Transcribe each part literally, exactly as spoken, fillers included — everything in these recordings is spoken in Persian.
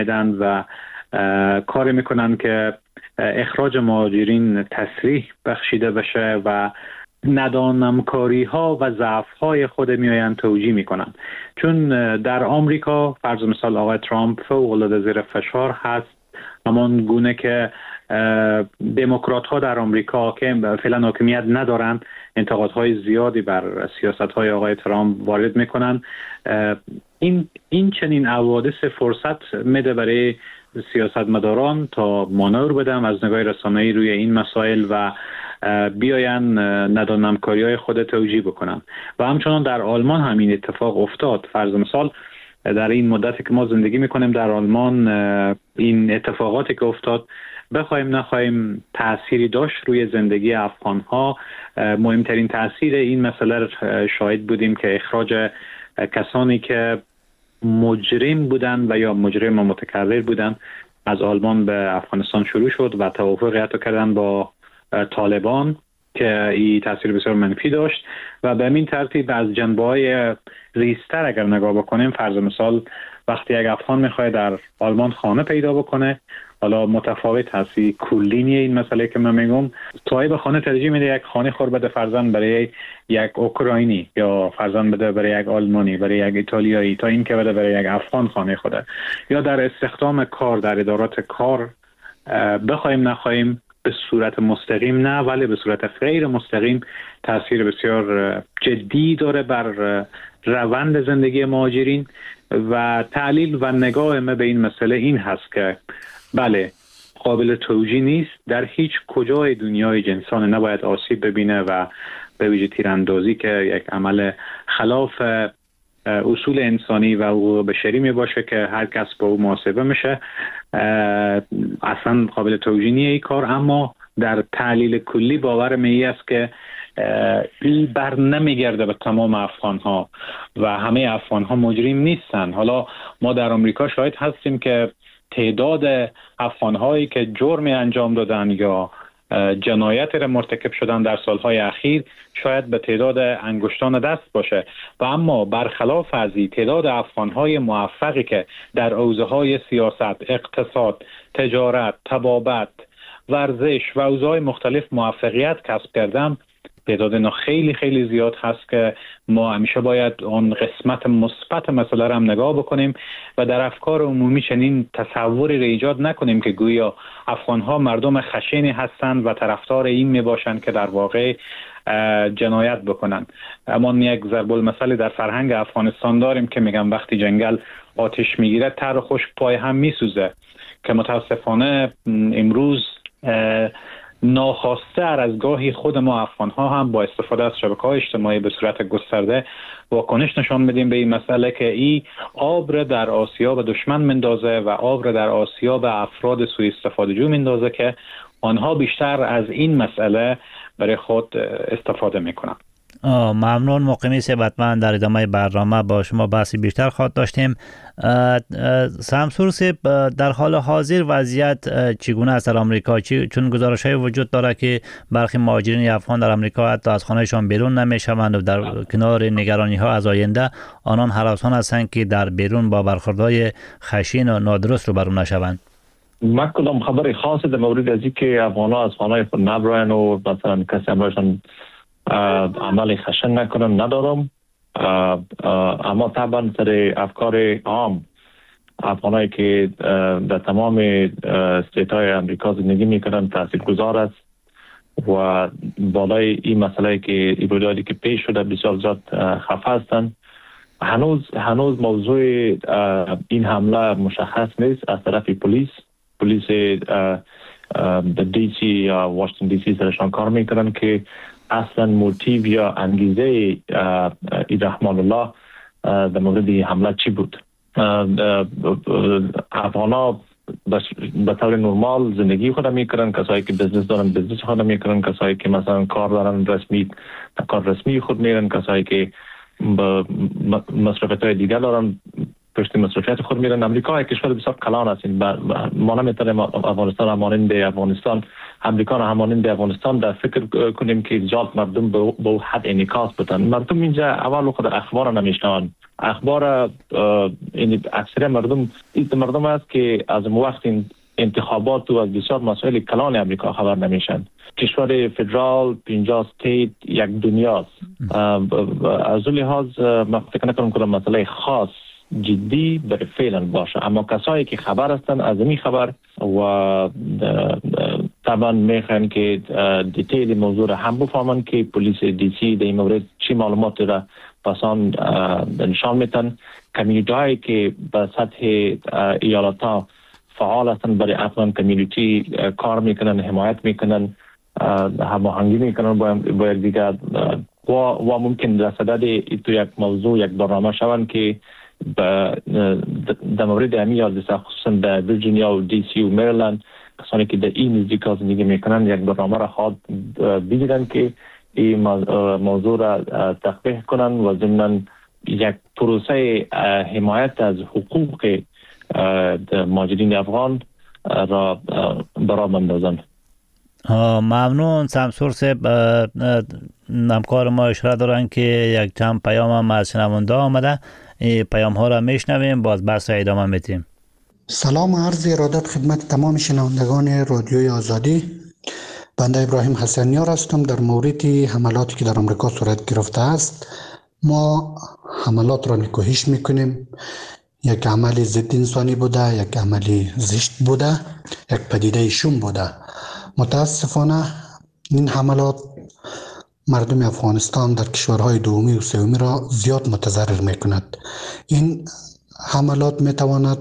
میدن و کاری میکنن که اخراج مهاجرین تسریح بخشیده بشه و ندانمکاری ها و ضعف های خود میآیند توجیه میکنن. چون در آمریکا فرض مثال آقای ترامپ فوق العاده زیر فشار هست، همان گونه که دموکرات ها در آمریکا که فعلا حاکمیت ندارن انتقادهای زیادی بر سیاست های آقای ترامپ وارد میکنن. این این چنین حوادث فرصت میده برای سیاستمداران تا مانور بدن از نگاه رسانه‌ای روی این مسائل و بیاین ندانمکاری های خود توجیه بکنن. و همچنان در آلمان همین اتفاق افتاد. فرض مثال در این مدتی که ما زندگی میکنیم در آلمان این اتفاقاتی که افتاد بخوایم نخواهیم تأثیری داشت روی زندگی افغان ها. مهمترین تأثیر این مسئله را شاهد بودیم که اخراج کسانی که مجرم بودن و یا مجرم متکرر بودن از آلمان به افغانستان شروع شد و توافق حتی کردن با طالبان که این تاثیر بسیار منفی داشت و به این ترتیب از جنبه‌های ریزتر اگر نگاه بکنیم، فرض مثال وقتی یک افغان میخواد در آلمان خانه پیدا بکنه، حالا متفاوت هست کلی نیه این مسئله که من میگم، صاحب خانه ترجیح میده یک خانه خور بده فرضاً برای یک اوکراینی یا فرضاً بده برای یک آلمانی، برای یک ایتالیایی، تا این که بده برای یک افغان خانه خوده. یا در استخدام کار در ادارات کار بخوایم نخواهیم به صورت مستقیم نه ولی به صورت غیر مستقیم تاثیر بسیار جدی داره بر روند زندگی مهاجرین. و تعلیل و نگاه ما به این مسئله این هست که بله قابل توجیه نیست، در هیچ کجای دنیای جنسان نباید آسیب ببینه و به ویژه تیراندازی که یک عمل خلاف اصول انسانی و حقوق بشری می باشه که هر کس با او محاسبه میشه، اصلا قابل توجیه نیست این کار. اما در تحلیل کلی باور می است که این بر نمیگرده به تمام افغان ها و همه افغان ها مجرم نیستن. حالا ما در آمریکا شاهد هستیم که تعداد افغان هایی که جرم انجام دادن یا جنایت را مرتکب شدن در سالهای اخیر شاید به تعداد انگشتان دست باشه و اما برخلاف از این تعداد افغان‌های موفقی که در حوزه‌های سیاست، اقتصاد، تجارت، طبابت، ورزش و حوزه‌های مختلف موفقیت کسب کردن تعداد اینا خیلی خیلی زیاد هست که ما همیشه باید اون قسمت مثبت مسئله را هم نگاه بکنیم و در افکار عمومی چنین تصوری را ایجاد نکنیم که گویا افغان‌ها مردم خشنی هستند و طرفدار این میباشند که در واقع جنایت بکنن. اما یک ضرب المثل در فرهنگ افغانستان داریم که میگم وقتی جنگل آتش میگیره تر و خشک پای هم میسوزه، که متاسفانه امروز ناخواسته از گاهی خود ما افغان ها هم با استفاده از شبکه های اجتماعی به صورت گسترده واکنش نشان بدیم به این مسئله که این آب را در آسیا به دشمن مندازه و آب را در آسیا به افراد سوء استفاده جو مندازه که آنها بیشتر از این مسئله برای خود استفاده میکنن. ممنون مقیمی ثبتمند، در ادامه برنامه با شما بحثی بیشتر خواهد داشتیم. سمسور صاحب، در حال حاضر وضعیت چگونه است در آمریکا؟ چون گزارش های وجود داره که برخی مهاجرین افغان در آمریکا حتی از خانهشان بیرون نمیشوند و در کنار نگرانی ها از آینده آنان هراسان هستند که در بیرون با برخوردهای خشن و نادرست رو برون نشوند. من کدام خبر خاصی در مورد از اینکه افغان‌ها از خانه خود نبرن و مثلا کسی امرشان عمل خشن نکنن ندارم، اما طبعا سر افکار عام افغانایی که در تمام استیت های امریکا زندگی میکنن تاثیرگذار است و بالای این مسئله که ایبودادی که پیش شده بسیار زیاد خفه هستند. هنوز هنوز موضوع این حمله مشخص نیست از طرف پلیس پلیس دی سی یا واشنگتن دی سی سرشان کار میکنن که اصلا موتیو یا انگیزه ای رحمان الله در مورد حمله چی بود. افغانا به طور نرمال زندگی خود میکنن، کسایی که بزنس دارن بزنس خود میکنن، کسایی که مثلا کار دارن رسمی کار رسمی خود میرن، کسایی که مصرفیت های دیگر دارن پشت مصرفیت خود میرن. امریکا یک کشور بسیار کلان است، ما نمیتونیم افغانستان همانند افغانستان امریکا همانند افغانستان در فکر کنیم که زیاد مردم به حد انعکاس بدن. مردم اینجا اول خود اخبار نمیشنون، اخبار این اکثر مردم این مردم است که از وقت انتخابات و از بسیار مسائل کلان امریکا خبر نمیشن. کشور فدرال پنجاه استیت یک دنیاست. از اون لحاظ من فکر نکنم که مسئله خاص جدی برای فعلا باشه، اما کسایی که خبر هستن از این خبر و طبعا میخوان که دیتیل موضوع را هم بفهمن که پلیس دی سی در این مورد چی معلومات را پسان نشان میتن. کمیونیتی هایی که به سطح ایالت ها فعال هستن برای افغان کمیونیتی کار میکنن، حمایت میکنن، هماهنگی میکنن با یک دیگر و, و ممکن در صدد تو یک موضوع یک برنامه شون که در مورد امی حادثه خصوصا در ویرجینیا و دی سی و مریلند کسانی که در این نزدیکا زندگی میکنن یک برنامه را خواهد بگیرن که این موضوع را تقبیح کنن و ضمناً یک پروسه حمایت از حقوق مهاجرین افغان را برای بندازن. ممنون. سمسور صاحب همکار ما اشاره دارن که یک چند پیام هم از شنونده آمده، این پیام ها را میشنویم باز بحث را ادامه میدیم. سلام و عرض ارادت خدمت تمام شنوندگان رادیوی آزادی. بنده ابراهیم حسنیار هستم. در مورد حملاتی که در آمریکا صورت گرفته است، ما حملات را نکوهش میکنیم. یک عمل ضد انسانی بوده، یک عمل زشت بوده، یک پدیده شوم بوده. متاسفانه این حملات مردم افغانستان در کشورهای دومی و سومی را زیاد متضرر میکند. این حملات میتواند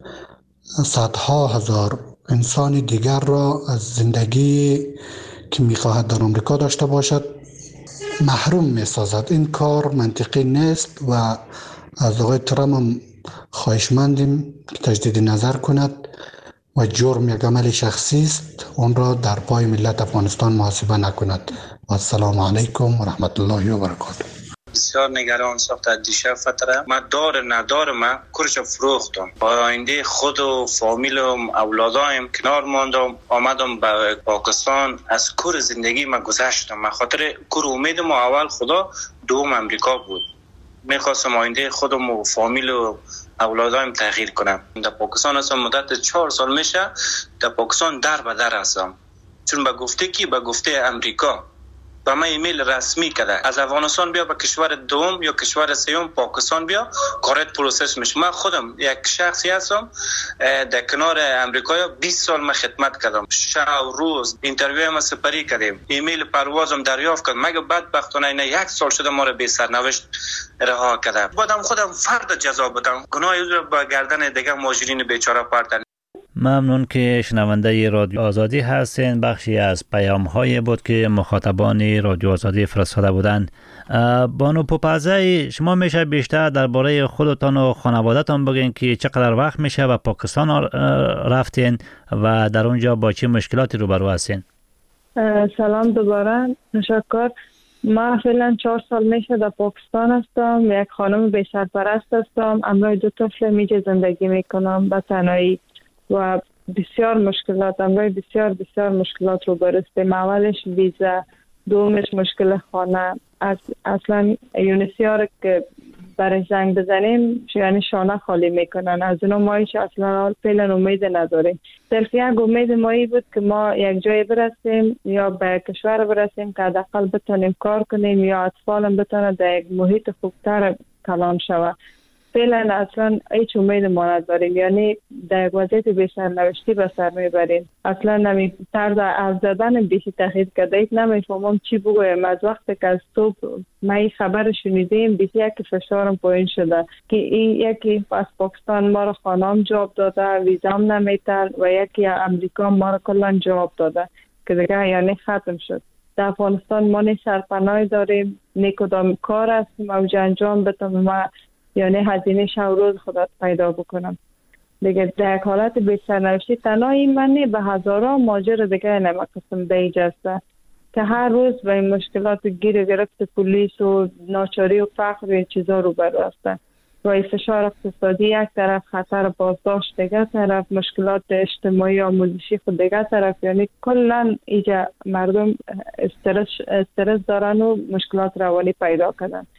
صدها هزار انسان دیگر را از زندگی که میخواهد در آمریکا داشته باشد محروم میسازد. این کار منطقی نیست و از آقای ترامپ هم خواهشمندیم که تجدید نظر کند و جرم یک عمل شخصی است، اون را در پای ملت افغانستان محاسبه نکند. و السلام علیکم و رحمت الله و برکاته. بسیار نگران ساخته دیشب فتره. من دار ندار من کرش فروختم. با آینده خود و فامیل و اولادایم کنار ماندم، آمدم به پاکستان. از کور زندگی من گذشتم. من خاطر کور امیدم اول خدا، دوم امریکا بود. میخواستم آینده خودم و فامیل و اولادایم تغییر کنم. در پاکستان هستم مدت چهار سال میشه. در پاکستان در به در هستم، چون به گفته کی؟ به گفته امریکا با من ایمیل رسمی کرده از افغانستان بیا به کشور دوم یا کشور سوم پاکستان بیا، کارت پروسس میشه. من خودم یک شخصی هستم در کنار امریکا بیست سال من خدمت کردم، شب روز اینترویو ما سپری کردیم، ایمیل پروازم دریافت کردم. مگه بدبختانه اینا یک سال شده ما رو بی سرنوشت رها کرده. بعدم خودم فرد جزا بدم، گناه رو با گردن دیگه مهاجرین بیچاره پردن. ممنون که شنونده رادیو آزادی هستین. بخشی از پیام های بود که مخاطبان رادیو آزادی فرستاده بودند. بانو پوپزای، شما میشه بیشتر درباره خودتان و خانواده‌تان بگین که چقدر وقت میشه و پاکستان رفتین و در اونجا با چه مشکلاتی روبرو هستین؟ سلام دوباره، تشکر. ما فعلا چهار سال میشه در پاکستان هستم. یک خانم بی سرپرست هستم. همراه دو طفل میجه زندگی میکنم به تنهایی و بسیار مشکلات، امروز بسیار بسیار مشکلات رو برستیم. اولش ویزا، دومش مشکل خانه. از اصلا یونیسیار که برای زنگ بزنیم یعنی شانه خالی میکنن از اونو. مایش اصلا فعلا امید نداریم. صرف یک امید مایی بود که ما یک جای برسیم یا به کشور برسیم که حداقل بتونیم کار کنیم یا اطفالم بتونه در یک محیط خوبتر کلان شود. فعلا اصلا هیچ امید ما نداریم، یعنی در وضعیت بی‌سرنوشتی به سر میبریم. اصلا نمی طرز حرف زدن بیشی تغییر کرده. ایت نمیفهمم چی بگویم. از وقتی که از صبح ما این خبر شنیدیم بیشی یک فشارم پایین شده که این یکی از پاکستان ما رو خانم جواب داده، ویزام نمیتن و یکی امریکا ما رو کلان جواب داده که دیگه یعنی ختم شد. در افغانستان ما نه سرپناه داریم نه کدام کار هستیم اوج انجام بتم ما یعنی هزینه شو روز خودت پیدا بکنم دیگه. در حالت بی‌سرنوشتی تنها این من نه، به هزاران ماجر دیگه نمکسم بیجسته که هر روز به این مشکلات گیر گرفت پلیس و ناچاری و فقر و چیزا رو براسته و فشار اقتصادی یک طرف، خطر بازداشت دیگه طرف، مشکلات اجتماعی و آموزشی خود دیگه طرف. یعنی کلا اینجا مردم استرس استرس دارن و مشکلات روانی پیدا کردن.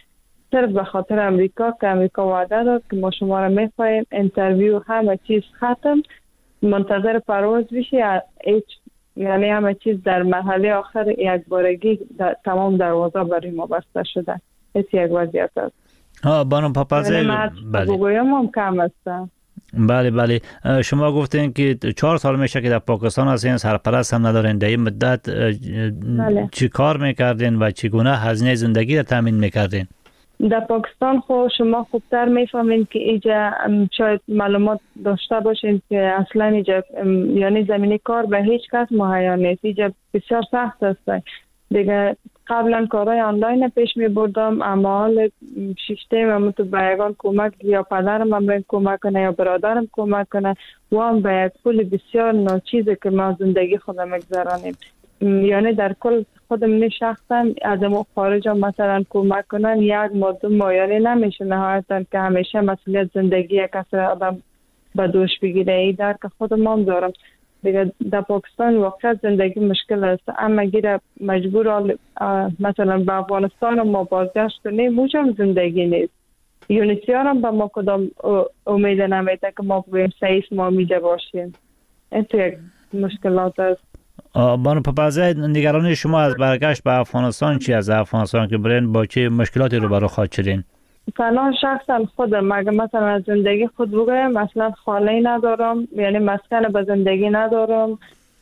صرف به خاطر امریکا که امریکا وعده داد که ما شما را میخواهیم، اینترویو همه چیز ختم، منتظر پرواز بشی، هیچ یعنی همه چیز در مرحله آخر یک بارگی تمام دروازه برای ما بسته شده. هیچ یک وضعیت است. ها بانو پاپازه بله بگویم هم کم است. بله بله شما گفتین که چهار سال میشه که در پاکستان هستین، سرپرست هم ندارین. در این مدت بله. چی کار میکردین و چگونه هزینه زندگی را تامین میکردین؟ در پاکستان خو شما خوبتر میفهمین که اینجا شاید معلومات داشته باشین که اصلا اینجا یعنی زمینی کار به هیچ کس مهیا نیست. اینجا بسیار سخت است. دیگه قبلا کارهای آنلاین پیش می بردم، اما حال شیشته من تو بایگان کمک یا پدرم هم باید کمک کنه یا برادرم کمک کنه و هم باید پول بسیار ناچیزه که ما زندگی خودم مگذرانیم. یعنی در کل خودم شخصا از ما خارج هم مثلا کمک کنن یک ماه ما یعنی نمیشه نهایتا که همیشه مسئولیت زندگی یک کس آدم به دوش بگیره. ای در که خودم هم دارم دیگه. در پاکستان واقعا زندگی مشکل است، اما گیره مجبور مثلا به افغانستان ما بازگشت کنیم موجم زندگی نیست. یونیسیار هم به ما کدام امید نمیده که ما بگویم سعیس ما میده باشیم. این تو یک مشکلات است. بانو پاپازه نگرانی شما از برگشت به افغانستان چی؟ از افغانستان که برین با چه مشکلاتی رو برو خواهد شدین؟ تنها شخصا خودم مگه مثلا از زندگی خود بگویم اصلا خانه ندارم، یعنی مسکن به زندگی ندارم،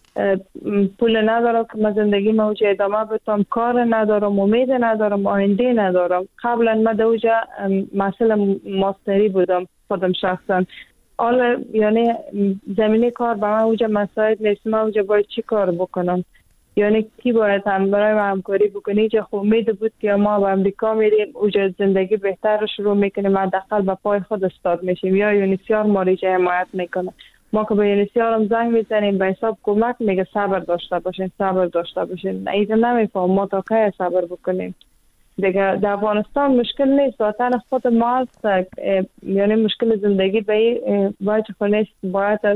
پول ندارم که من زندگی موجه ادامه بتم، کار ندارم، امید ندارم، آینده ندارم. قبلا من دوجه مسئله ماستری بودم خودم شخصا. حالا یعنی زمینی کار به من اوجه مساعد نیست. من اوجه باید چی کار بکنم؟ یعنی کی باید هم برای من همکاری بکنی؟ چه امید بود که ما به امریکا میریم اوجه زندگی بهتر رو شروع میکنیم، حداقل به پای خود استاد میشیم، یا یونیسیار ما رو حمایت میکنه. ما که به یونیسیار هم زنگ میزنیم به حساب کمک میگه صبر داشته باشین صبر داشته باشین. ایده نمیفهم ما تا که صبر بکنیم. دیگه در افغانستان مشکل نیست، وطن خود ما هست. یعنی مشکل زندگی به باید خود نیست، باید از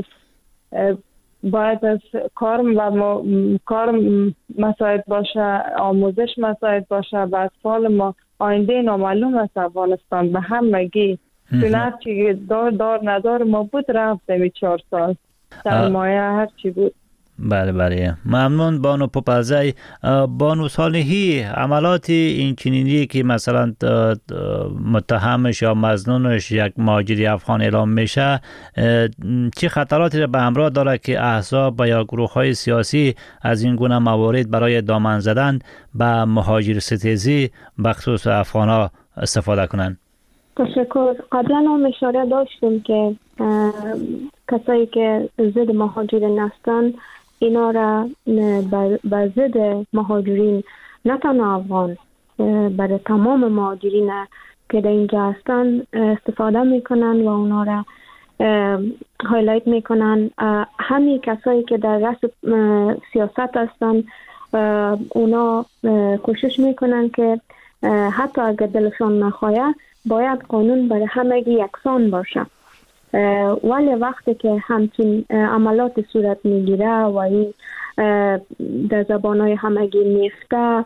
باید از کار و کار مساعد باشه، آموزش مساعد باشه. و اطفال ما آینده نامعلوم است افغانستان به همگی. چون هرچی دار دار ندار ما بود رفتیم چهار سال سرمایه هرچی بود. بله بله ممنون بانو پاپازه. بانو صالحی، عملات این چنینی که مثلا متهمش یا مظنونش یک مهاجر افغان اعلام میشه چه خطراتی را به همراه داره که احزاب و یا گروه های سیاسی از این گونه موارد برای دامن زدن به مهاجر ستیزی به خصوص افغان ها استفاده کنند؟ تشکر. قبلا هم اشاره داشتیم که کسایی که ضد مهاجرین هستند اینا را به ضد مهاجرین نه تنها افغان برای تمام مهاجرین که در اینجا هستن استفاده میکنن و اونا را هایلایت میکنن. همین کسایی که در رأس سیاست هستن اونا کوشش میکنن که حتی اگر دلشان نخواهد باید قانون برای همگی یکسان باشه. ولی وقتی که همچین عملات صورت میگیره و این در زبانهای همگی میفته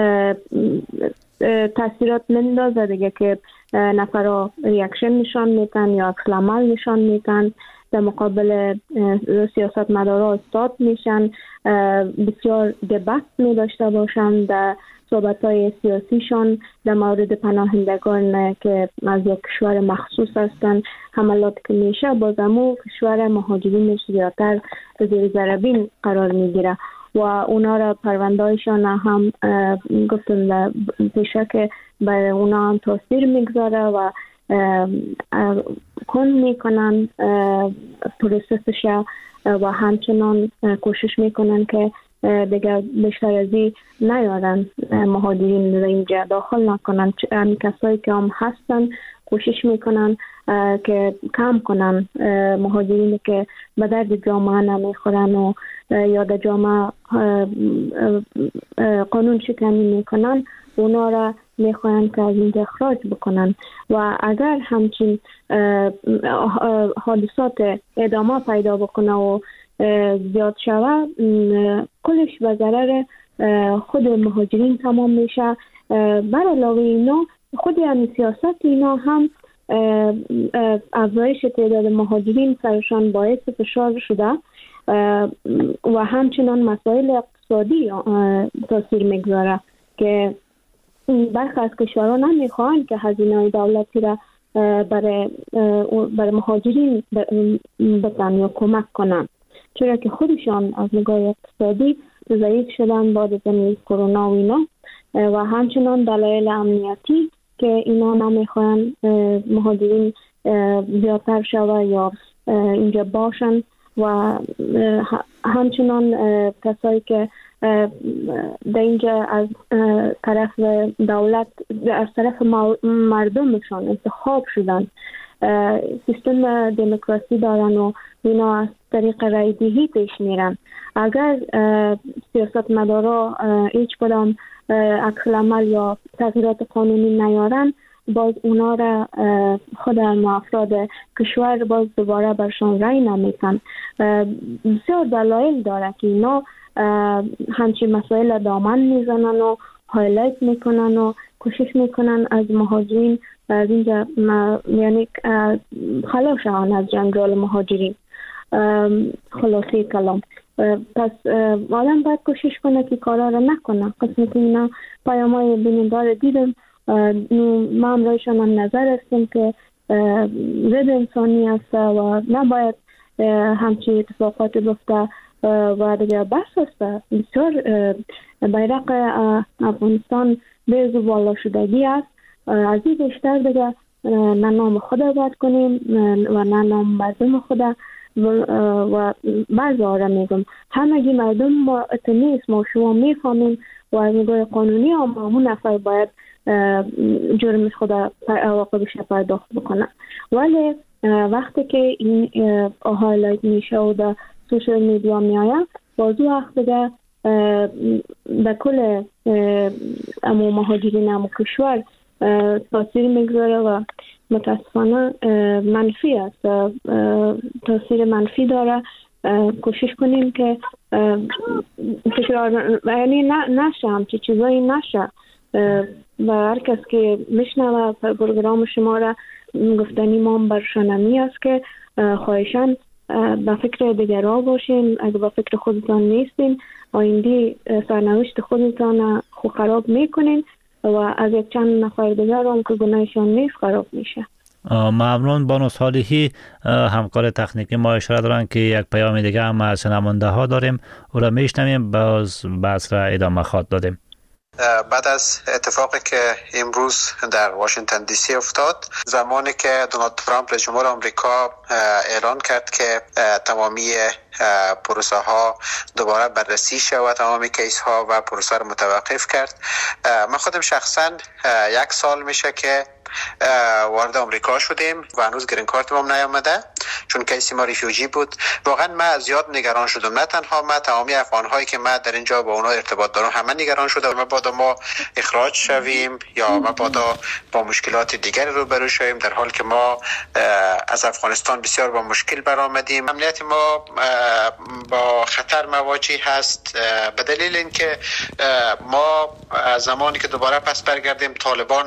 تاثیرات مندازه دیگه که نفرها ریاکشن نشان میتن یا عکس العمل نشان میتن، در مقابل سیاست مدارا استاد میشن، بسیار دبست می داشته باشن در صحبت‌های سیاسیشان در مورد پناهندگان که از یک کشور مخصوص هستند. حملات که میشه بازمو کشور مهاجرین زیادتر زیر ضربین قرار میگیره و اونا را پروندهایشان هم گفتن پیشه که برای اونا هم تاثیر میگذاره و کن میکنن پروسسش و همچنان کوشش میکنن که دیگه بیشتر ازی نیارن مهاجرین رو اینجا داخل نکنن. همین کسایی که هم هستن کوشش میکنن که کم کنن مهاجرین که به درد جامعه نمیخورن و یا در جامعه قانون شکنی میکنن، اونا را میخواین که از اینجا اخراج بکنن. و اگر همچین حادثات ادامه پیدا بکنه و زیاد شوه کلش به ضرر خود مهاجرین تمام میشه. بر علاوه اینا خود همین سیاست اینا هم افزایش تعداد مهاجرین سرشان باعث فشار شده و همچنان مسائل اقتصادی تاثیر میگذاره که برخی از کشورها نمیخوان که هزینه دولتی را برای برای مهاجرین بدن یا کمک کنن، چرا که خودشان از نگاه اقتصادی ضعیف شدن بعد از کرونا و اینا، و همچنان دلایل امنیتی که اینا نمیخوان مهاجرین زیادتر شوه یا اینجا باشن، و همچنان کسایی که در اینجا از طرف دولت از طرف مردمشان انتخاب شدن، سیستم دموکراسی دارن و اینا از طریق رای دهی پیش میرن. اگر سیاستمدارا هیچ کدام عکس العمل یا تغییرات قانونی نیارن، باز اونا را خود افراد کشور باز دوباره برشان رای نمیتن. بسیار دلایل داره که اینا همچین مسائل دامن میزنن و هایلایت میکنن و کوشش میکنن از مهاجرین از اینجا یعنی خلاص شون از جنجال مهاجرین. خلاصه کلام، پس آدم باید کوشش کنه که کارا را نکنه. قسمی که اینا پیامای بینندار دیدم، ما هم رایشان هم نظر هستیم که ضد انسانی است و نباید همچی اتفاقات بفته و دیگه بس است. بسیار بیرق افغانستان به بالا شدگی است. از این بیشتر دیگه نه نام خدا باید کنیم و نه نام مردم خدا و بعضی آره میگم همگی مردم ما اتنیست ما شما میفهمیم و از نگاه قانونی هم همون نفر باید جرم خدا عواقبش پرداخت بکنه. ولی وقتی که این هایلایت میشه و در سوشل میدیا میآید، بازو وقت دیگه در کل امو مهاجرین امو کشور تاثیر میگذاره و متاسفانه منفی است، تاثیر منفی داره. کوشش کنیم که تکرار یعنی نشه همچی چیزایی نشه و هر کس که میشنوه پروگرام شما را گفتنی ما برشانمی است که خواهشان به فکر دیگرها باشین. اگه به فکر خودتان نیستین آینده سرنوشت خودتان خو خراب میکنین و از یک چند نفر دیگر هم که گناهشان نیست خراب میشه. ممنون. بانو صالحی همکار تکنیکی ما اشاره دارن که یک پیام دیگه هم از شنونده ها داریم، او را میشنویم، باز بحث را ادامه خواهد دادیم. بعد از اتفاقی که امروز در واشنگتن دی سی افتاد، زمانی که دونالد ترامپ رئیس جمهور آمریکا اعلان کرد که تمامی پروسه ها دوباره بررسی شود، تمامی کیس ها و پروسه را متوقف کرد، من خودم شخصا یک سال میشه که وارد آمریکا شدیم و هنوز گرین کارت ما نیامده، چون کیس ما ریفیوجی بود. واقعا من زیاد نگران شدم، نه تنها من، تمامی افغان هایی که من در اینجا با اونا ارتباط دارم همه نگران شدم. مبادا ما اخراج شویم یا مبادا با مشکلات دیگری روبرو شویم، در حالی که ما از افغانستان بسیار با مشکل برآمدیم. امنیت ما با خطر مواجه هست به دلیل اینکه ما زمانی که دوباره پس برگردیم طالبان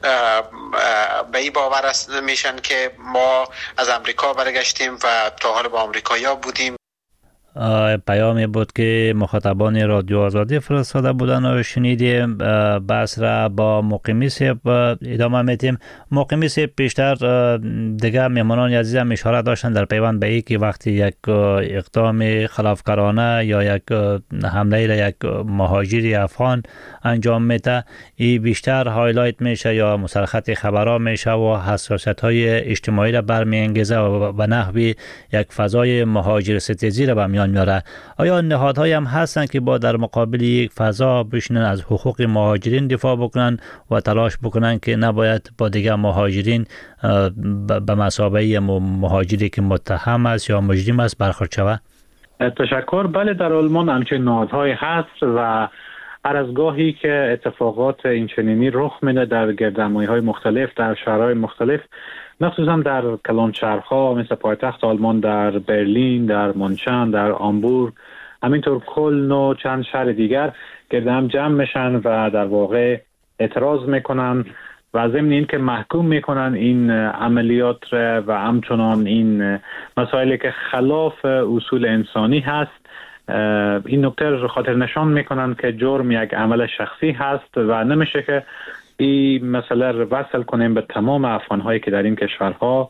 به این باور میشن که ما از امریکا برگشتیم و تا حال با امریکایی‌ها بودیم. پیامی بود که مخاطبان رادیو آزادی فرستاده بودن و شنیدیم. بحث را با مقیمی صاحب ادامه میتیم. مقیمی صاحب پیشتر دیگه میهمانان عزیز هم اشاره داشتن در پیوند به ای که وقتی یک اقدام خلافکارانه یا یک حمله را یک مهاجر افغان انجام میده، ای بیشتر هایلایت میشه یا مسلخط خبرها میشه و حساسیت های اجتماعی را برمیانگیزه و به نحوی یک فضای مهاجر ستیزی را به میان میاره. آیا نهادهایی هم هستن که با در مقابل یک فضا بشینن از حقوق مهاجرین دفاع بکنن و تلاش بکنن که نباید با دیگر مهاجرین به مثابه مهاجری که متهم است یا مجرم است برخورد شود؟ تشکر. بله، در آلمان همچنین نهادهایی هست و هر از گاهی که اتفاقات اینچنینی رخ میده در گردنمایی‌های مختلف در شهرهای مختلف، مخصوصا در کلان شهرها مثل پایتخت آلمان در برلین، در مونشن، در آمبورگ، همینطور کلن و چند شهر دیگر گرد هم جمع میشن و در واقع اعتراض میکنن و ضمن این که محکوم میکنن این عملیات و همچنان این مسائلی که خلاف اصول انسانی هست، این نکته رو خاطر نشان میکنن که جرم یک عمل شخصی هست و نمیشه که این مسئله رو وصل کنیم به تمام افغان‌هایی که در این کشورها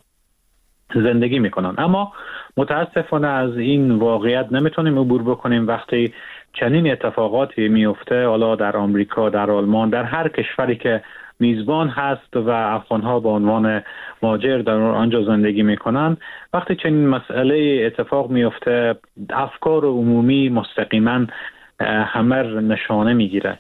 زندگی میکنن. اما متاسفانه از این واقعیت نمیتونیم عبور بکنیم. وقتی چنین اتفاقاتی میفته، حالا در آمریکا، در آلمان، در هر کشوری که میزبان هست و افغان‌ها به عنوان مهاجر در آنجا زندگی میکنن، وقتی چنین مسئله اتفاق میفته، افکار عمومی مستقیما همه نشانه میگیره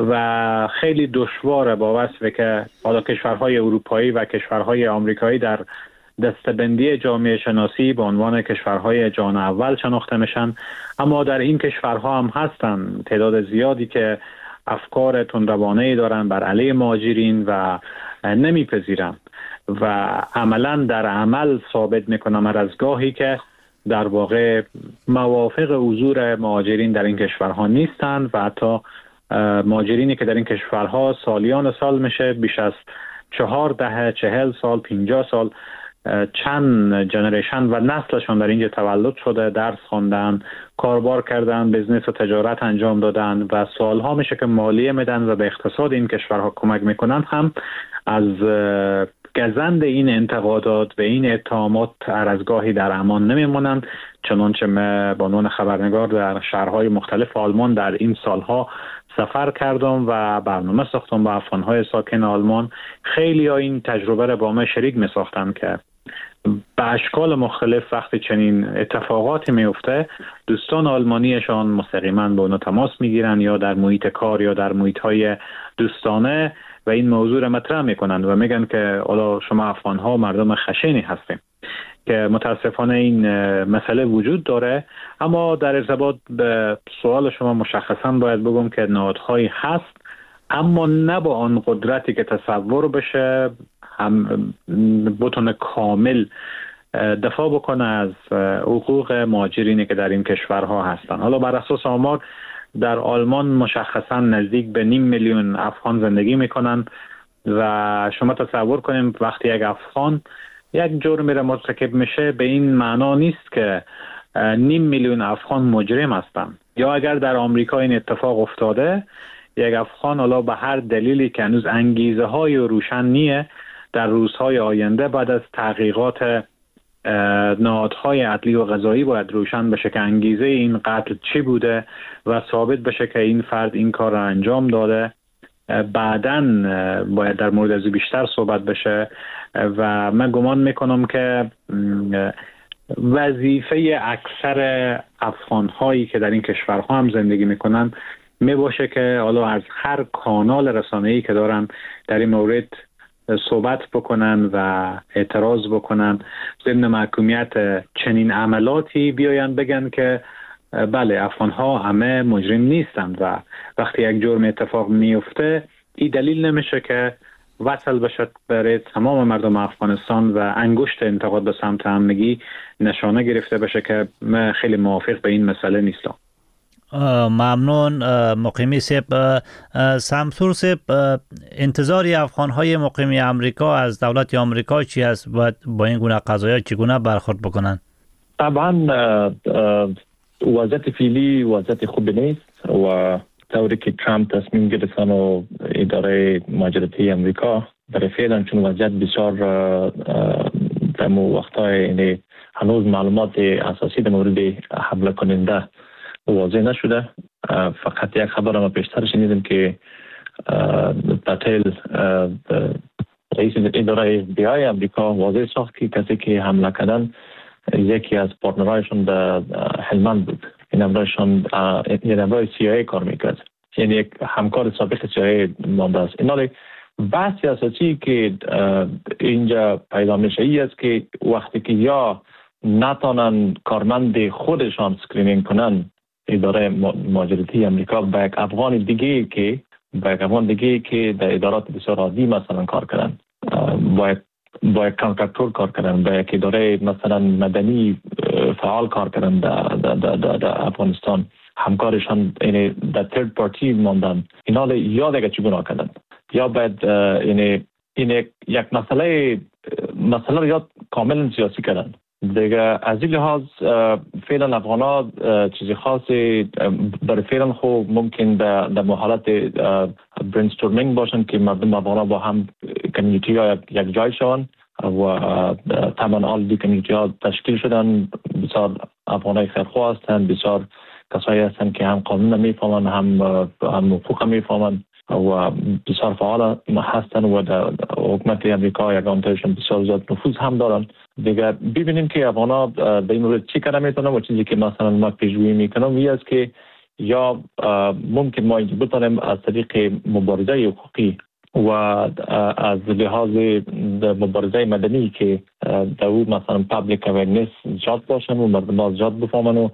و خیلی دشواره با وصفه که حالا کشورهای اروپایی و کشورهای آمریکایی در دستبندی جامعه شناسی به عنوان کشورهای جان اول شناخته میشن، اما در این کشورها هم هستن تعداد زیادی که افکار تندروانه‌ای دارن بر علیه مهاجرین و نمیپذیرن و عملا در عمل ثابت میکنن هر از گاهی که در واقع موافق حضور مهاجرین در این کشورها نیستند و حتی مهاجرینی که در این کشورها سالیان سال میشه، بیش از چهار دهه، چهل سال، پینجاه سال، چند جنریشن و نسلشان در اینجا تولد شده، درس خواندن، کاربار کردن، بزنس و تجارت انجام دادن و سالها میشه که مالیه میدن و به اقتصاد این کشورها کمک میکنن، هم از گزند این انتقادات و این اتهامات هر از گاهی در امان نمیمونن. چنانچه من به عنوان خبرنگار در شهرهای مختلف آلمان در این سالها سفر کردم و برنامه ساختم با افغان‌های ساکن آلمان. خیلی ها این تجربه را با من شریک می ساختن که به اشکال مختلف وقتی چنین اتفاقاتی میفته، دوستان آلمانیشان مستقیما با اونا تماس میگیرن یا در محیط کار یا در محیط‌های دوستانه و این موضوع را مطرح میکنن و میگن که حالا شما افغان‌ها مردم خشنی هستیم، که متاسفانه این مسئله وجود داره. اما در ارتباط به سوال شما مشخصا باید بگم که نهادهایی هست، اما نه با آن قدرتی که تصور بشه هم بتونه کامل دفاع بکنه از حقوق مهاجرینی که در این کشورها هستن. حالا بر اساس آمار در آلمان مشخصا نزدیک به نیم میلیون افغان زندگی میکنن و شما تصور کنیم وقتی یک افغان یک جرمی را مرتکب میشه، به این معنا نیست که نیم میلیون افغان مجرم هستن. یا اگر در آمریکا این اتفاق افتاده، یک افغان حالا به هر دلیلی که هنوز انگیزه های روشن نیه، در روزهای آینده بعد از تحقیقات نهادهای عدلی و قضایی باید روشن بشه که انگیزه این قتل چی بوده و ثابت بشه که این فرد این کار را انجام داده. بعداً باید در مورد از بیشتر صحبت بشه و من گمان میکنم که وظیفه اکثر افغان‌هایی که در این کشورها هم زندگی میکنن می باشه که حالا از هر کانال رسانه‌ای که دارن در این مورد صحبت بکنن و اعتراض بکنن، ضمن محکومیت چنین عملاتی بیاین بگن که بله افغان‌ها همه مجرم نیستند و وقتی یک جرم اتفاق میفته این دلیل نمیشه که وصل بشه برای تمام مردم افغانستان و انگشت انتقاد به سمت همگی نشانه گرفته بشه که من خیلی موافق به این مسئله نیستم. ممنون مقیمی سیب. سمسور سیب، انتظاری افغان‌های مقیم امریکا از دولت آمریکا چی است و با این گونه قضایا چگونه برخورد بکنن؟ طبعا وضعیت فعلی وضعیت خوب نیست و طوری که ترامپ تصمیم گرفتن و اداره مهاجرتی امریکا برای فعلا، چون وضعیت بسیار در مو وقتای یعنی هنوز معلومات اساسی در مورد حمله کننده واضح نشده. فقط یک خبر ما پیشتر شنیدیم که پاتل رئیس اداره اف بی آی امریکا واضح ساخت که کسی که حمله کردن یکی از پارتنرایشون در هلمند بود. این امرایشون یه امرای سی آی ای کار میکرد، یعنی یک همکار سابق سی آی ای مانده است. این بحث اساسی که اینجا پیدا میشه ای است که وقتی که یا نتانن کارمند خودشان سکرینینگ کنن اداره مهاجرتی امریکا با یک افغان دیگه که با یک افغان دیگه که در ادارات بسیار عادی مثلا کار کردن، با یک با یک کانترکتور کار کردن، با یک اداره مثلا مدنی فعال کار کردن در در در در افغانستان، همکارشان یعنی در ترد پارتی ماندن، اینا یا دیگه چگونه کردن یا باید یعنی این یک, یک مسئله مسئله یا کاملا سیاسی کردن دیگه. از این لحاظ فعلا افغان‌ها چیزی خاصی برای فعلا خو ممکن در حالت برینستورمینگ باشن که مردم افغان‌ها با هم کمیونیتی ها یک, یک جای شون و طبعا آل دی کمیونیتی ها تشکیل شدن. بسیار افغان‌های خیرخواه هستند، بسیار کسایی هستند که هم قانون میفهمن هم هم حقوق میفهمن و بسیار فعال هستن و در حکومت امریکا یگانتشون بسیار زیاد نفوذ هم دارن دیگه. ببینیم که افغان‌ها در این مورد چی کار میتونن و چیزی که مثلا ما پیش‌بینی میکنم این است که یا ممکن ما بتونیم از طریق مبارزه حقوقی و از لحاظ مبارزه مدنی که در او مثلا پابلیک اویرنس زیاد باشن و مردم زیاد بفهمن و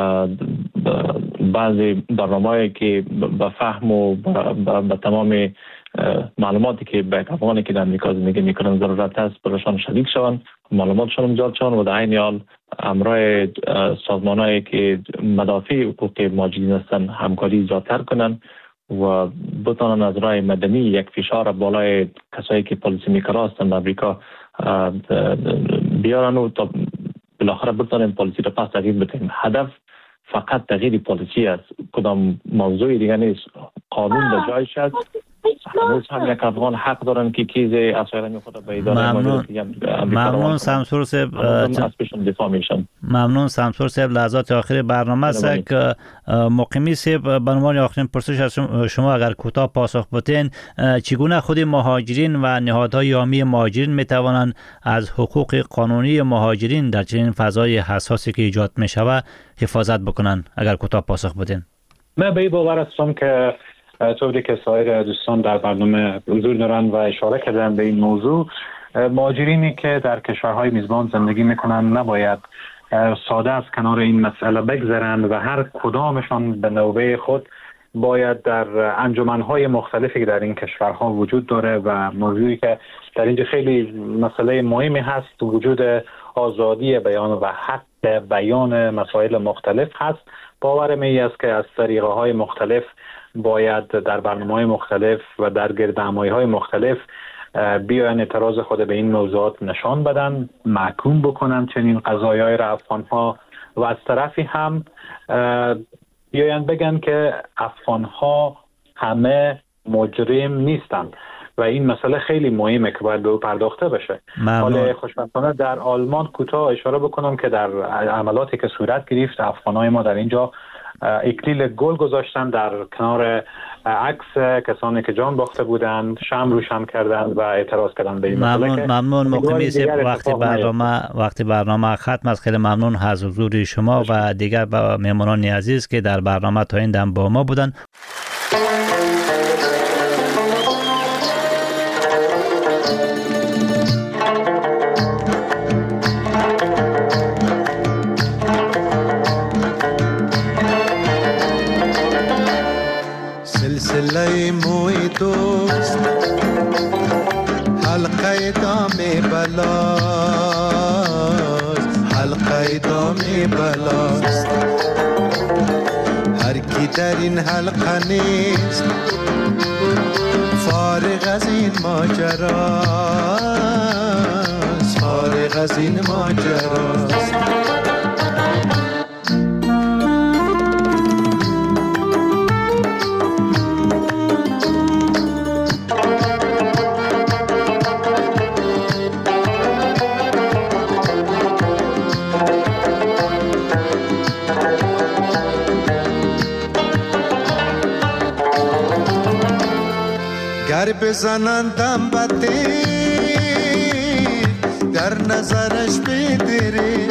بعضی برنامه‌ای که به فهم و به تمام معلوماتی که به افغانی که در امریکا زندگی میکنن ضرورت است برایشان شریک شوند، معلوماتشان زیاد شوند و در عین حال همراه سازمانایی که مدافع حقوق مهاجرین هستند همکاری زیادتر کنند و بتانن از راه مدنی یک فشار بالای کسایی که پالیسی میکر هستند در امریکا بیارن و تا بالاخره بتانن پالیسی را پس تغییر بدهیم. هدف فقط تغییر پالیسی است، کدام موضوع دیگه نیست. قانون در جایش است. هنوز هم یک افغان حق دارن که چیز اسرائیل خود به اداره ممنون ممنون سمسور صاحب ممنون سمسور صاحب. لحظات آخر برنامه است که مقیمی صاحب به عنوان آخرین پرسش از شما اگر کوتاه پاسخ بدین، چگونه خود مهاجرین و نهادهای عامی مهاجرین میتوانند از حقوق قانونی مهاجرین در چنین فضای حساسی که ایجاد میشود حفاظت بکنند؟ اگر کوتاه پاسخ بدین. من به این باور هستم که طوری که سایر دوستان در برنامه حضور دارن و اشاره کردن به این موضوع، مهاجرینی که در کشورهای میزبان زندگی میکنن نباید ساده از کنار این مسئله بگذرن و هر کدامشان به نوبه خود باید در انجمنهای مختلفی که در این کشورها وجود داره و موضوعی که در اینجا خیلی مسئله مهمی هست وجود آزادی بیان و حق بیان مسائل مختلف هست. باورم این است که از طریقه های مختلف باید در برنامه‌های مختلف و در گردهمایی‌های مختلف بیان اعتراض خود به این موضوعات نشان بدن، محکوم بکنن چنین قضایای را افغان‌ها و از طرفی هم بیان بگن که افغان‌ها همه مجرم نیستند و این مسئله خیلی مهمه که باید به او پرداخته بشه. حالا خوشبختانه در آلمان کوتاه اشاره بکنم که در عملاتی که صورت گرفت افغان‌های ما در اینجا اکلیل گل گذاشتن در کنار عکس کسانی که جان باخته بودند، شمع روشن کردن و اعتراض کردن به این ممنون مسئله. ممنون مقیمی صاحب، وقتی برنامه وقتی برنامه ختم است. خیلی ممنون از حضور شما و دیگر با مهمانان عزیز که در برنامه تا این دم با ما بودند. سلسله موی دوست حلقه دام بلاست، حلقه دام بلاست. هر کی در این حلقه نیست فارغ از این ماجراست، فارغ از این ماجراست. گر بزنندم بطیر در نظرش بدری،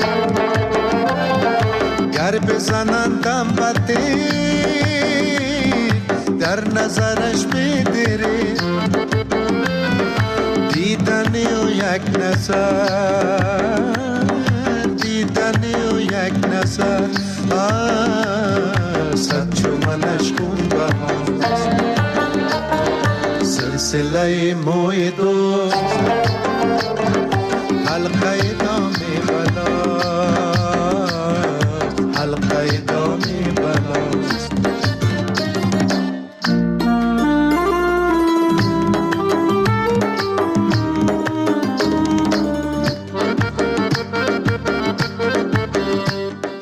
گر بزنندم بطیر در نظرش بدری. دیدنی و یک نظر، دیدنی و یک نظر صد چومنش خون بهاست. سلسله موی دوست حلقه دام بلاست، حلقه دام